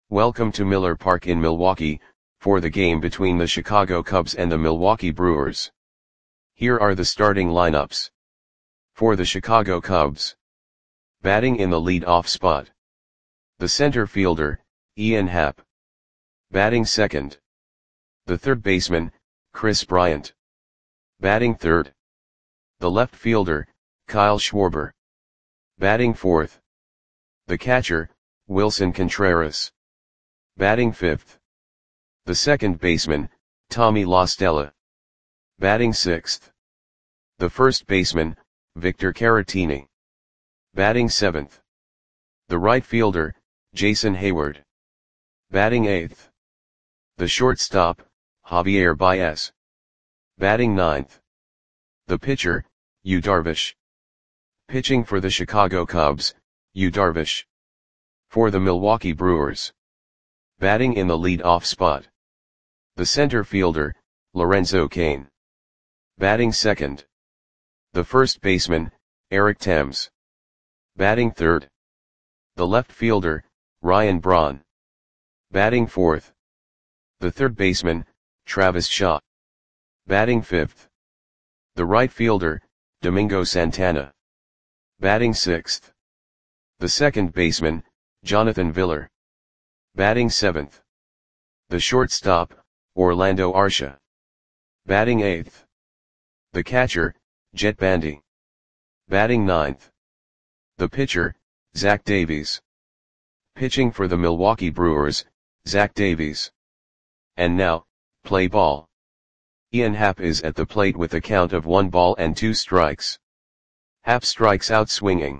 Welcome to Miller Park in Milwaukee, for the game between the Chicago Cubs and the Milwaukee Brewers. Here are the starting lineups. For the Chicago Cubs. Batting in the lead-off spot. The center fielder, Ian Happ. Batting second. The third baseman, Kris Bryant. Batting third. The left fielder, Kyle Schwarber. Batting fourth. The catcher, Willson Contreras. Batting fifth. The second baseman, Tommy La Stella. Batting sixth. The first baseman, Victor Caratini. Batting seventh. The right fielder, Jason Heyward. Batting eighth. The shortstop, Javier Baez. Batting ninth. The pitcher, Yu Darvish. Pitching for the Chicago Cubs, Yu Darvish. For the Milwaukee Brewers. Batting in the lead-off spot. The center fielder, Lorenzo Cain. Batting second. The first baseman, Eric Thames. Batting third. The left fielder, Ryan Braun. Batting fourth. The third baseman, Travis Shaw. Batting fifth. The right fielder, Domingo Santana. Batting sixth. The second baseman, Jonathan Villar. Batting seventh. The shortstop, Orlando Arcia. Batting eighth. The catcher, Jet Bandy. Batting ninth. The pitcher, Zach Davies. Pitching for the Milwaukee Brewers, Zach Davies. And now, play ball. Ian Happ is at the plate with a count of 1 ball and 2 strikes. Happ strikes out swinging.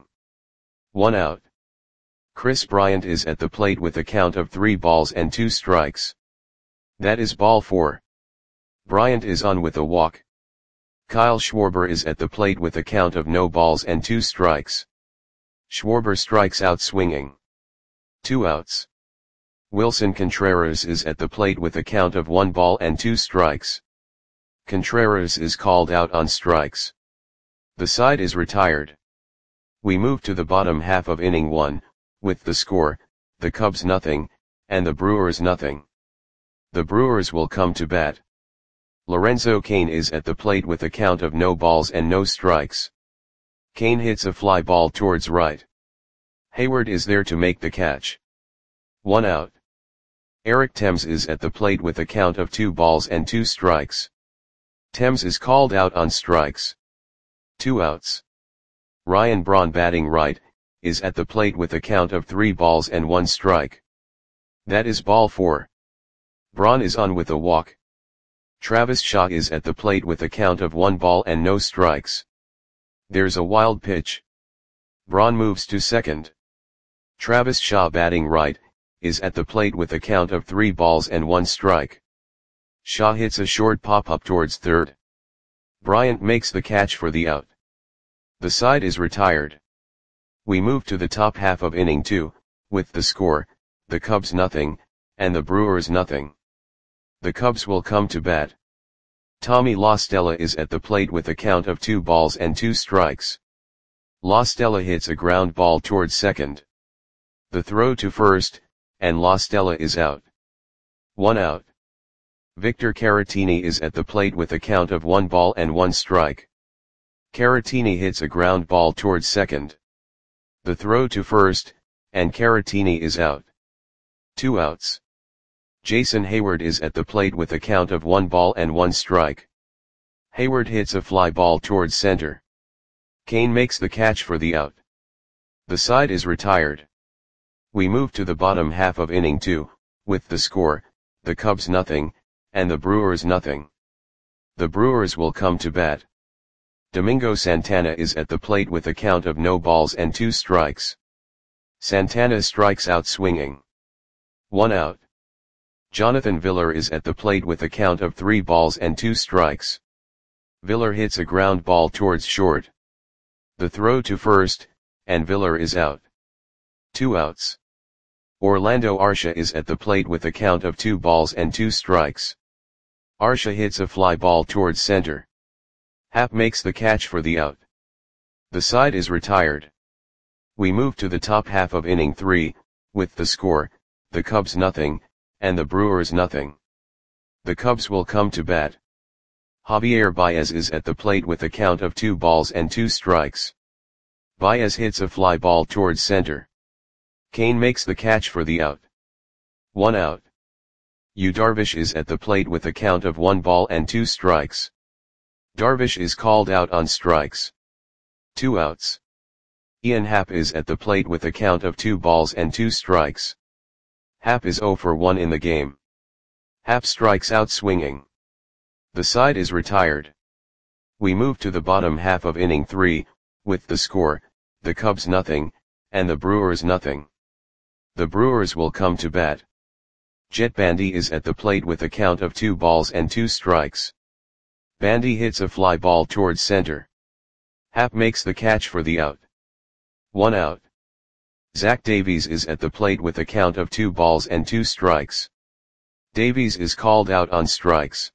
1 out. Kris Bryant is at the plate with a count of 3 balls and 2 strikes. That is ball 4. Bryant is on with a walk. Kyle Schwarber is at the plate with a count of no balls and 2 strikes. Schwarber strikes out swinging. 2 outs. Willson Contreras is at the plate with a count of 1 ball and 2 strikes. Contreras is called out on strikes. The side is retired. We move to the bottom half of inning 1, with the score, the Cubs 0, and the Brewers 0. The Brewers will come to bat. Lorenzo Cain is at the plate with a count of no balls and no strikes. Cain hits a fly ball towards right. Heyward is there to make the catch. 1 out. Eric Thames is at the plate with a count of 2 balls and 2 strikes. Thames is called out on strikes. 2 outs. Ryan Braun, batting right, is at the plate with a count of 3 balls and 1 strike. That is ball 4. Braun is on with a walk. Travis Shaw is at the plate with a count of 1 ball and no strikes. There's a wild pitch. Braun moves to second. Travis Shaw, batting right, is at the plate with a count of 3 balls and 1 strike. Shaw hits a short pop-up towards third. Bryant makes the catch for the out. The side is retired. We move to the top half of inning 2, with the score, the Cubs 0, and the Brewers 0. The Cubs will come to bat. Tommy La Stella is at the plate with a count of 2 balls and 2 strikes. La Stella hits a ground ball towards second. The throw to first, and La Stella is out. 1 out. Victor Caratini is at the plate with a count of 1 ball and 1 strike. Caratini hits a ground ball towards second. The throw to first, and Caratini is out. 2 outs. Jason Heyward is at the plate with a count of 1 ball and 1 strike. Heyward hits a fly ball towards center. Cain makes the catch for the out. The side is retired. We move to the bottom half of inning 2, with the score, the Cubs 0, and the Brewers 0. The Brewers will come to bat. Domingo Santana is at the plate with a count of no balls and 2 strikes. Santana strikes out swinging. 1 out. Jonathan Villar is at the plate with a count of 3 balls and 2 strikes. Villar hits a ground ball towards short. The throw to first, and Villar is out. 2 outs. Orlando Arcia is at the plate with a count of 2 balls and 2 strikes. Arcia hits a fly ball towards center. Happ makes the catch for the out. The side is retired. We move to the top half of inning 3, with the score, the Cubs nothing, and the Brewers nothing. The Cubs will come to bat. Javier Baez is at the plate with a count of 2 balls and 2 strikes. Baez hits a fly ball towards center. Cain makes the catch for the out. 1 out. Yu Darvish is at the plate with a count of 1 ball and 2 strikes. Darvish is called out on strikes. 2 outs. Ian Happ is at the plate with a count of 2 balls and 2 strikes. Happ is 0 for 1 in the game. Happ strikes out swinging. The side is retired. We move to the bottom half of inning 3, with the score, the Cubs nothing, and the Brewers nothing. The Brewers will come to bat. Jet Bandy is at the plate with a count of 2 balls and 2 strikes. Bandy hits a fly ball towards center. Happ makes the catch for the out. 1 out. Zach Davies is at the plate with a count of 2 balls and 2 strikes. Davies is called out on strikes.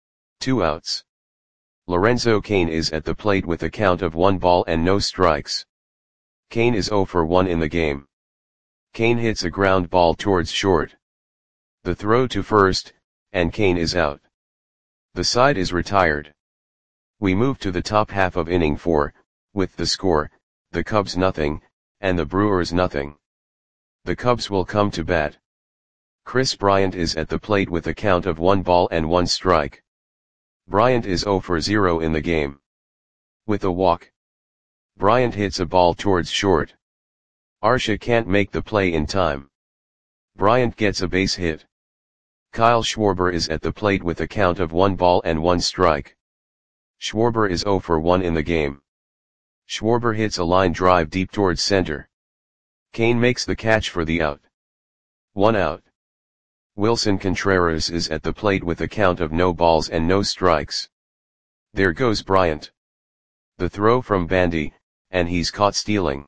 2 outs. Lorenzo Cain is at the plate with a count of 1 ball and no strikes. Cain is 0 for 1 in the game. Cain hits a ground ball towards short. The throw to first, and Cain is out. The side is retired. We move to the top half of inning 4, with the score, the Cubs nothing, and the Brewers nothing. The Cubs will come to bat. Chris Bryant is at the plate with a count of 1 ball and 1 strike. Bryant is 0 for 0 in the game. With a walk. Bryant hits a ball towards short. Arcia can't make the play in time. Bryant gets a base hit. Kyle Schwarber is at the plate with a count of 1 ball and 1 strike. Schwarber is 0 for 1 in the game. Schwarber hits a line drive deep towards center. Cain makes the catch for the out. 1 out. Wilson Contreras is at the plate with a count of no balls and no strikes. There goes Bryant. The throw from Bandy, and he's caught stealing.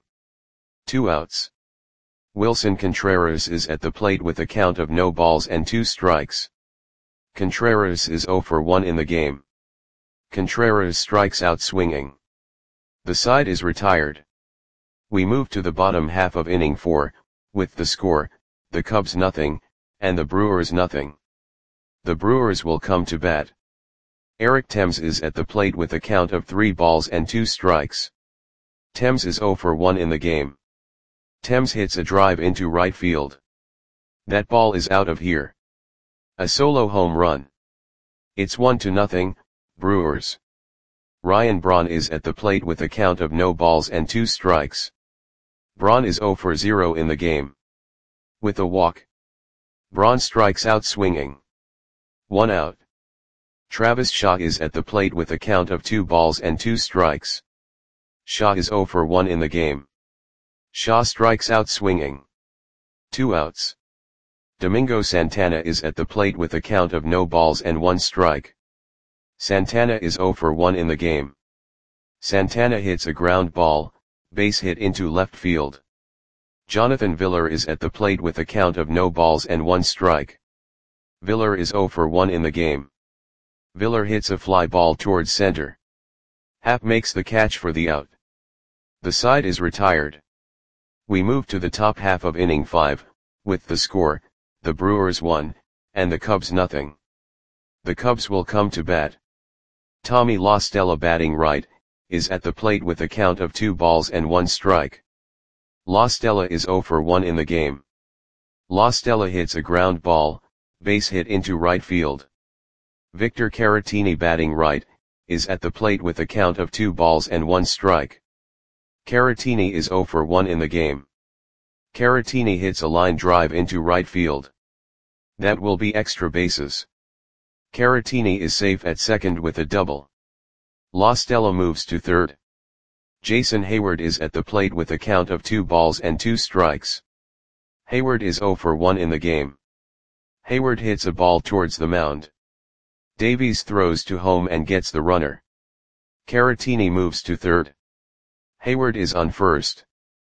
2 outs. Wilson Contreras is at the plate with a count of no balls and 2 strikes. Contreras is 0 for 1 in the game. Contreras strikes out swinging. The side is retired. We move to the bottom half of inning 4, with the score, the Cubs nothing, and the Brewers nothing. The Brewers will come to bat. Eric Thames is at the plate with a count of 3 balls and 2 strikes. Thames is 0 for 1 in the game. Thames hits a drive into right field. That ball is out of here. A solo home run. It's 1-0, Brewers. Ryan Braun is at the plate with a count of no balls and 2 strikes. Braun is 0 for 0 in the game. With a walk. Braun strikes out swinging. 1 out. Travis Shaw is at the plate with a count of 2 balls and 2 strikes. Shaw is 0 for 1 in the game. Shaw strikes out swinging. 2 outs. Domingo Santana is at the plate with a count of no balls and 1 strike. Santana is 0 for 1 in the game. Santana hits a ground ball, base hit into left field. Jonathan Villar is at the plate with a count of no balls and 1 strike. Villar is 0 for 1 in the game. Villar hits a fly ball towards center. Happ makes the catch for the out. The side is retired. We move to the top half of inning 5, with the score, the Brewers 1, and the Cubs nothing. The Cubs will come to bat. Tommy La Stella batting right, is at the plate with a count of 2 balls and 1 strike. La Stella is 0 for 1 in the game. La Stella hits a ground ball, base hit into right field. Victor Caratini batting right, is at the plate with a count of 2 balls and 1 strike. Caratini is 0 for 1 in the game. Caratini hits a line drive into right field. That will be extra bases. Caratini is safe at second with a double. La Stella moves to third. Jason Hayward is at the plate with a count of 2 balls and 2 strikes. Hayward is 0 for 1 in the game. Hayward hits a ball towards the mound. Davies throws to home and gets the runner. Caratini moves to third. Hayward is on first.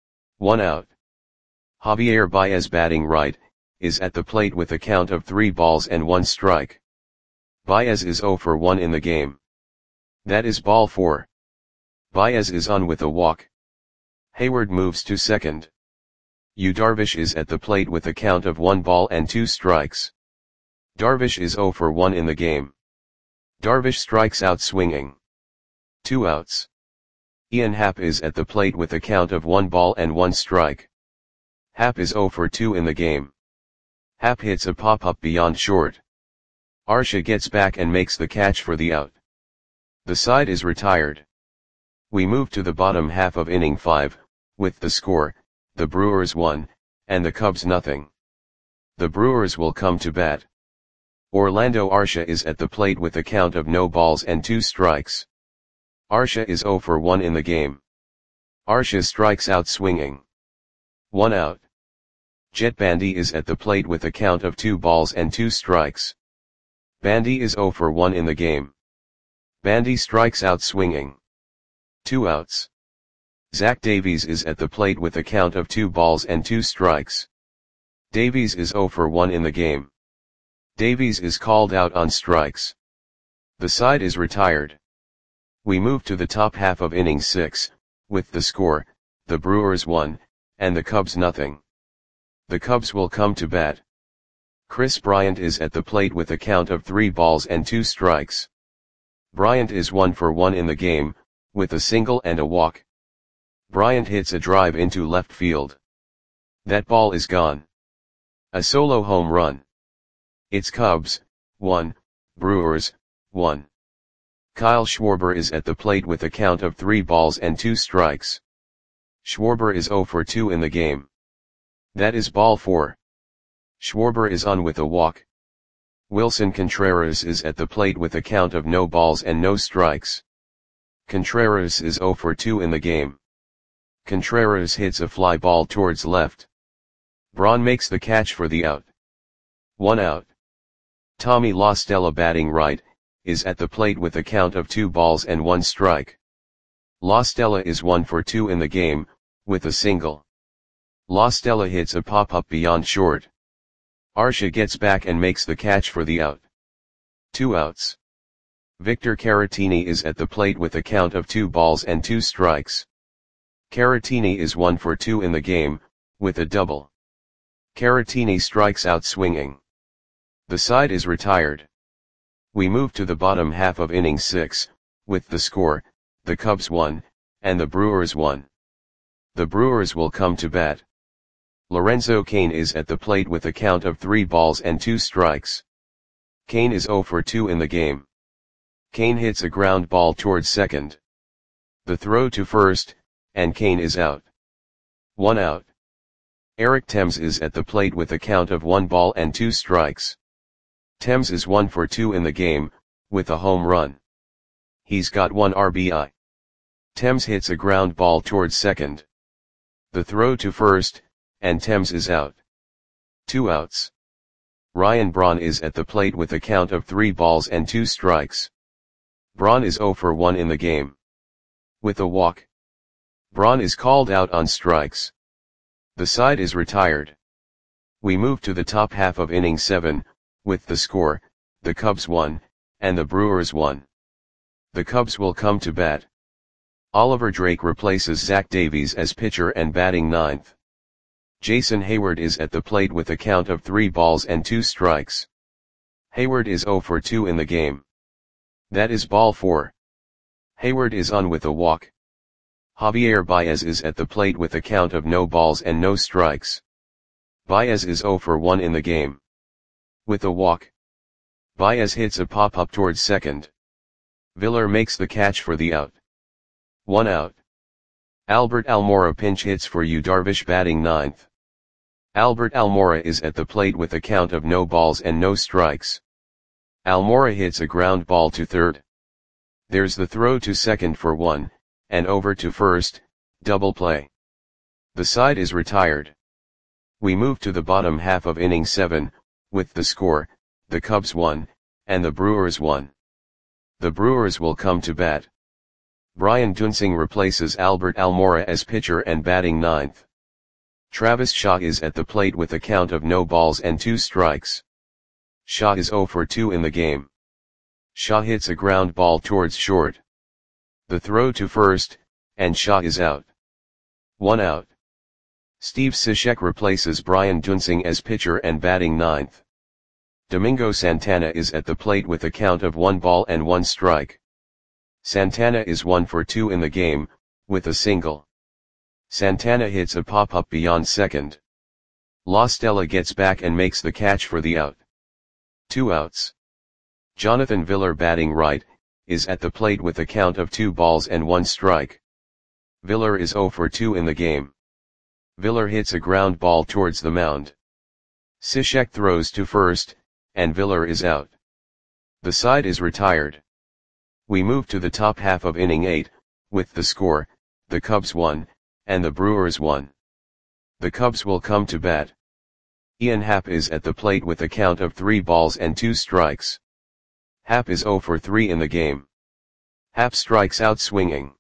1 out. Javier Baez batting right, is at the plate with a count of 3 balls and 1 strike. Baez is 0 for 1 in the game. That is ball 4. Baez is on with a walk. Hayward moves to second. Yu Darvish is at the plate with a count of 1 ball and 2 strikes. Darvish is 0 for 1 in the game. Darvish strikes out swinging. 2 outs. Ian Happ is at the plate with a count of 1 ball and 1 strike. Happ is 0 for 2 in the game. Happ hits a pop-up beyond short. Arcia gets back and makes the catch for the out. The side is retired. We move to the bottom half of inning 5, with the score, the Brewers 1, and the Cubs nothing. The Brewers will come to bat. Orlando Arcia is at the plate with a count of no balls and 2 strikes. Arcia is 0 for 1 in the game. Arcia strikes out swinging. 1 out. Jet Bandy is at the plate with a count of 2 balls and 2 strikes. Bandy is 0 for 1 in the game. Bandy strikes out swinging. 2 outs. Zach Davies is at the plate with a count of 2 balls and 2 strikes. Davies is 0 for 1 in the game. Davies is called out on strikes. The side is retired. We move to the top half of inning 6, with the score, the Brewers 1, and the Cubs nothing. The Cubs will come to bat. Chris Bryant is at the plate with a count of 3 balls and 2 strikes. Bryant is 1 for 1 in the game, with a single and a walk. Bryant hits a drive into left field. That ball is gone. A solo home run. It's Cubs, 1, Brewers, 1. Kyle Schwarber is at the plate with a count of 3 balls and 2 strikes. Schwarber is 0 for 2 in the game. That is ball 4. Schwarber is on with a walk. Wilson Contreras is at the plate with a count of no balls and no strikes. Contreras is 0 for 2 in the game. Contreras hits a fly ball towards left. Braun makes the catch for the out. 1 out. Tommy La Stella batting right, is at the plate with a count of 2 balls and 1 strike. La Stella is 1 for 2 in the game, with a single. La Stella hits a pop-up beyond short. Arcia gets back and makes the catch for the out. 2 outs. Victor Caratini is at the plate with a count of 2 balls and 2 strikes. Caratini is 1 for 2 in the game, with a double. Caratini strikes out swinging. The side is retired. We move to the bottom half of inning 6, with the score, the Cubs 1, and the Brewers 1. The Brewers will come to bat. Lorenzo Cain is at the plate with a count of 3 balls and 2 strikes. Cain is 0 for 2 in the game. Cain hits a ground ball towards second. The throw to first, and Cain is out. 1 out. Eric Thames is at the plate with a count of 1 ball and 2 strikes. Thames is 1 for 2 in the game, with a home run. He's got 1 RBI. Thames hits a ground ball towards second. The throw to first, and Thames is out. 2 outs. Ryan Braun is at the plate with a count of 3 balls and 2 strikes. Braun is 0 for 1 in the game. With a walk. Braun is called out on strikes. The side is retired. We move to the top half of inning 7, with the score, the Cubs 1, and the Brewers 1. The Cubs will come to bat. Oliver Drake replaces Zach Davies as pitcher and batting ninth. Jason Hayward is at the plate with a count of 3 balls and 2 strikes. Hayward is 0 for 2 in the game. That is ball 4. Hayward is on with a walk. Javier Baez is at the plate with a count of no balls and no strikes. Baez is 0 for 1 in the game. With a walk. Baez hits a pop-up towards second. Villar makes the catch for the out. 1 out. Albert Almora pinch hits for Yu Darvish batting ninth. Albert Almora is at the plate with a count of no balls and no strikes. Almora hits a ground ball to third. There's the throw to second for 1, and over to first, double play. The side is retired. We move to the bottom half of inning 7, with the score, the Cubs 1, and the Brewers 1. The Brewers will come to bat. Brian Duensing replaces Albert Almora as pitcher and batting ninth. Travis Shaw is at the plate with a count of no balls and 2 strikes. Shaw is 0 for 2 in the game. Shaw hits a ground ball towards short. The throw to first, and Shaw is out. 1 out. Steve Cishek replaces Brian Duensing as pitcher and batting ninth. Domingo Santana is at the plate with a count of 1 ball and 1 strike. Santana is 1 for 2 in the game, with a single. Santana hits a pop-up beyond second. La Stella gets back and makes the catch for the out. 2 outs. Jonathan Villar batting right, is at the plate with a count of 2 balls and 1 strike. Villar is 0 for 2 in the game. Villar hits a ground ball towards the mound. Cishek throws to first, and Villar is out. The side is retired. We move to the top half of inning 8, with the score, the Cubs 1, and the Brewers 1. The Cubs will come to bat. Ian Happ is at the plate with a count of 3 balls and 2 strikes. Happ is 0 for 3 in the game. Happ strikes out swinging.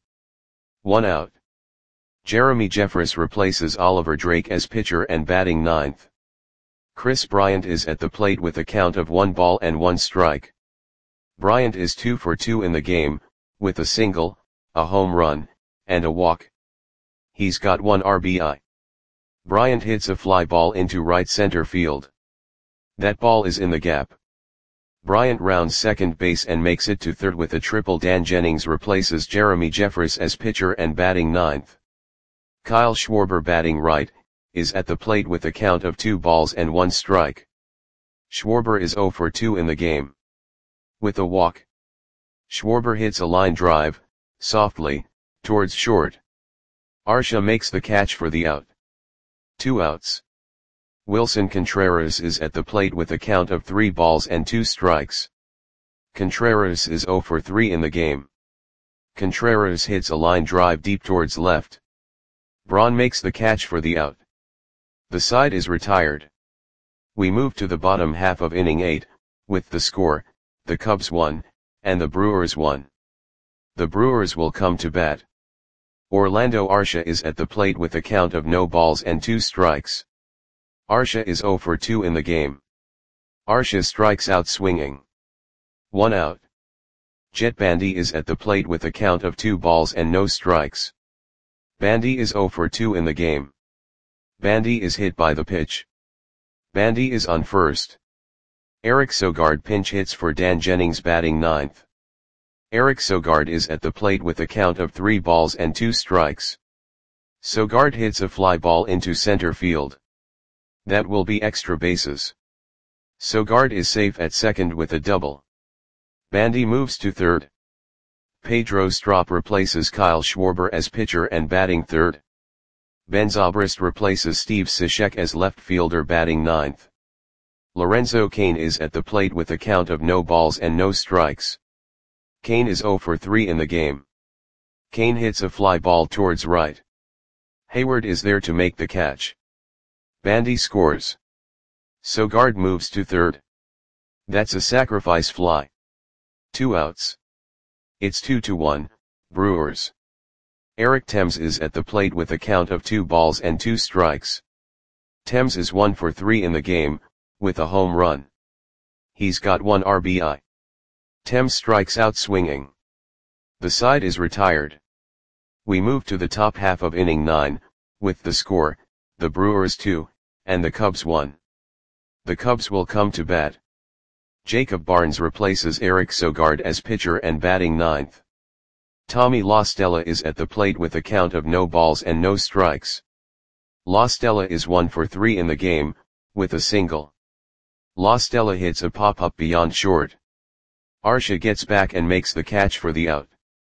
1 out. Jeremy Jeffress replaces Oliver Drake as pitcher and batting ninth. Chris Bryant is at the plate with a count of 1 ball and 1 strike. Bryant is 2 for 2 in the game, with a single, a home run, and a walk. He's got 1 RBI. Bryant hits a fly ball into right center field. That ball is in the gap. Bryant rounds second base and makes it to third with a triple. Dan Jennings replaces Jeremy Jeffress as pitcher and batting ninth. Kyle Schwarber batting right, is at the plate with a count of 2 balls and 1 strike. Schwarber is 0 for 2 in the game. With a walk. Schwarber hits a line drive, softly, towards short. Arcia makes the catch for the out. 2 outs. Wilson Contreras is at the plate with a count of 3 balls and 2 strikes. Contreras is 0 for 3 in the game. Contreras hits a line drive deep towards left. Braun makes the catch for the out. The side is retired. We move to the bottom half of inning 8, with the score, the Cubs 1, and the Brewers 1. The Brewers will come to bat. Orlando Arcia is at the plate with a count of no balls and 2 strikes. Arcia is 0 for 2 in the game. Arcia strikes out swinging. 1 out. Jet Bandy is at the plate with a count of 2 balls and no strikes. Bandy is 0 for 2 in the game. Bandy is hit by the pitch. Bandy is on first. Eric Sogard pinch hits for Dan Jennings batting ninth. Eric Sogard is at the plate with a count of 3 balls and 2 strikes. Sogard hits a fly ball into center field. That will be extra bases. Sogard is safe at second with a double. Bandy moves to third. Pedro Strop replaces Kyle Schwarber as pitcher and batting third. Ben Zobrist replaces Steve Cishek as left fielder batting ninth. Lorenzo Cain is at the plate with a count of no balls and no strikes. Cain is 0 for 3 in the game. Cain hits a fly ball towards right. Hayward is there to make the catch. Bandy scores. Sogard moves to third. That's a sacrifice fly. 2 outs. It's 2-1, Brewers. Eric Thames is at the plate with a count of 2 balls and 2 strikes. Thames is 1 for 3 in the game, with a home run. He's got 1 RBI. Thames strikes out swinging. The side is retired. We move to the top half of inning 9, with the score, the Brewers 2, and the Cubs 1. The Cubs will come to bat. Jacob Barnes replaces Eric Sogard as pitcher and batting ninth. Tommy La Stella is at the plate with a count of no balls and no strikes. La Stella is 1 for 3 in the game, with a single. La Stella hits a pop-up beyond short. Arcia gets back and makes the catch for the out.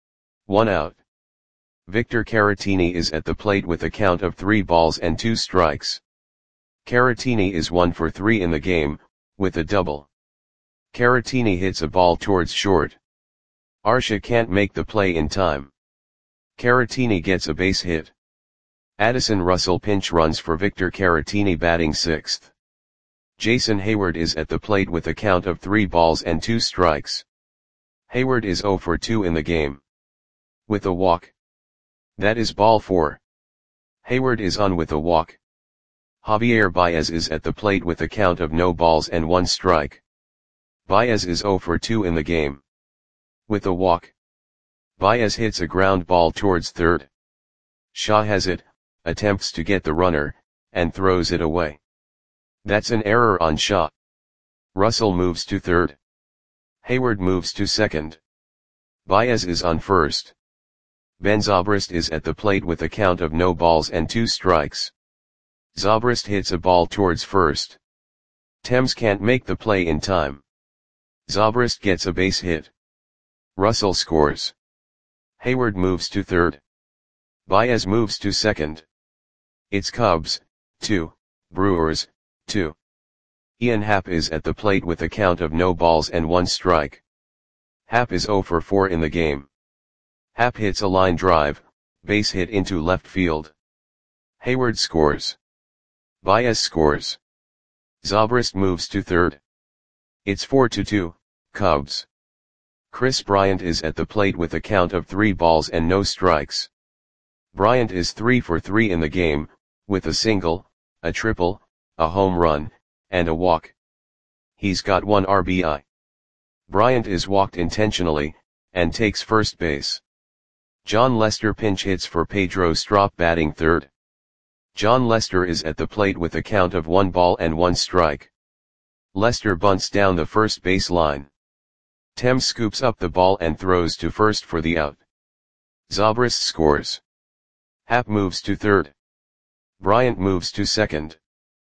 1 out. Victor Caratini is at the plate with a count of 3 balls and 2 strikes. Caratini is 1 for 3 in the game, with a double. Caratini hits a ball towards short. Arcia can't make the play in time. Caratini gets a base hit. Addison Russell pinch runs for Victor Caratini batting sixth. Jason Hayward is at the plate with a count of 3 balls and 2 strikes. Hayward is 0 for 2 in the game. With a walk. That is ball 4. Hayward is on with a walk. Javier Baez is at the plate with a count of no balls and 1 strike. Baez is 0 for 2 in the game. With a walk. Baez hits a ground ball towards third. Shaw has it, attempts to get the runner, and throws it away. That's an error on Shaw. Russell moves to third. Hayward moves to second. Baez is on first. Ben Zobrist is at the plate with a count of no balls and 2 strikes. Zobrist hits a ball towards first. Thames can't make the play in time. Zobrist gets a base hit. Russell scores. Hayward moves to third. Baez moves to second. It's Cubs, 2, Brewers, 2. Ian Happ is at the plate with a count of no balls and 1 strike. Happ is 0 for 4 in the game. Happ hits a line drive, base hit into left field. Hayward scores. Baez scores. Zobrist moves to third. It's 4-2, Cubs. Chris Bryant is at the plate with a count of 3 balls and no strikes. Bryant is 3 for 3 in the game, with a single, a triple, a home run, and a walk. He's got 1 RBI. Bryant is walked intentionally, and takes first base. John Lester pinch hits for Pedro Strop batting third. John Lester is at the plate with a count of 1 ball and 1 strike. Lester bunts down the first base line. Thames scoops up the ball and throws to first for the out. Zobrist scores. Happ moves to third. Bryant moves to second.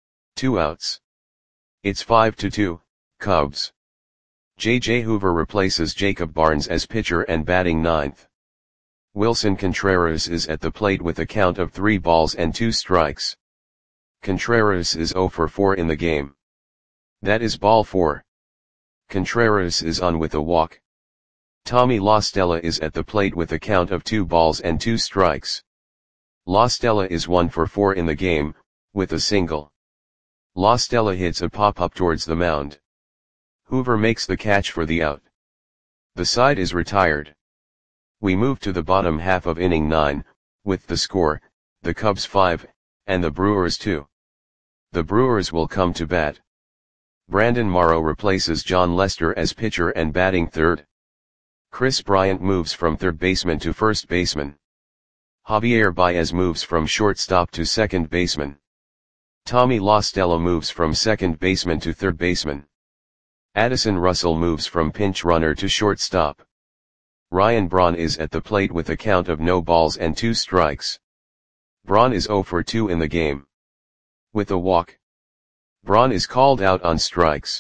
2 outs. It's 5-2, Cubs. J.J. Hoover replaces Jacob Barnes as pitcher and batting ninth. Wilson Contreras is at the plate with a count of 3 balls and 2 strikes. Contreras is 0 for 4 in the game. That is ball 4. Contreras is on with a walk. Tommy La Stella is at the plate with a count of 2 balls and 2 strikes. La Stella is 1 for 4 in the game, with a single. La Stella hits a pop-up towards the mound. Hoover makes the catch for the out. The side is retired. We move to the bottom half of inning 9, with the score, the Cubs 5, and the Brewers 2. The Brewers will come to bat. Brandon Morrow replaces John Lester as pitcher and batting third. Chris Bryant moves from third baseman to first baseman. Javier Baez moves from shortstop to second baseman. Tommy La Stella moves from second baseman to third baseman. Addison Russell moves from pinch runner to shortstop. Ryan Braun is at the plate with a count of no balls and 2 strikes. Braun is 0 for 2 in the game. With a walk. Braun is called out on strikes.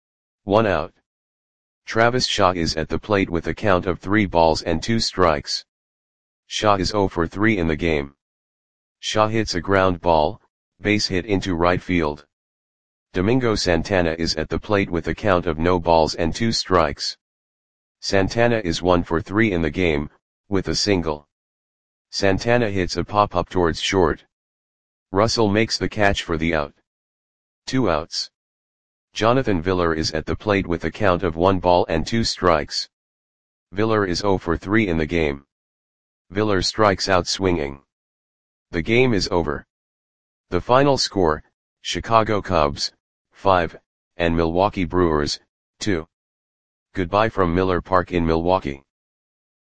1 out. Travis Shaw is at the plate with a count of 3 balls and 2 strikes. Shaw is 0 for 3 in the game. Shaw hits a ground ball, base hit into right field. Domingo Santana is at the plate with a count of no balls and 2 strikes. Santana is 1 for 3 in the game, with a single. Santana hits a pop-up towards short. Russell makes the catch for the out. 2 outs. Jonathan Villar is at the plate with a count of 1 ball and 2 strikes. Villar is 0 for 3 in the game. Villar strikes out swinging. The game is over. The final score, Chicago Cubs, 5, and Milwaukee Brewers, 2. Goodbye from Miller Park in Milwaukee.